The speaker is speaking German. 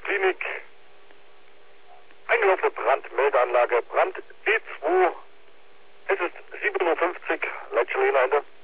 Klinik. Eingelaufene Brandmeldeanlage, Brand B2. Es ist 7:50 Uhr, Leitstelle Ende.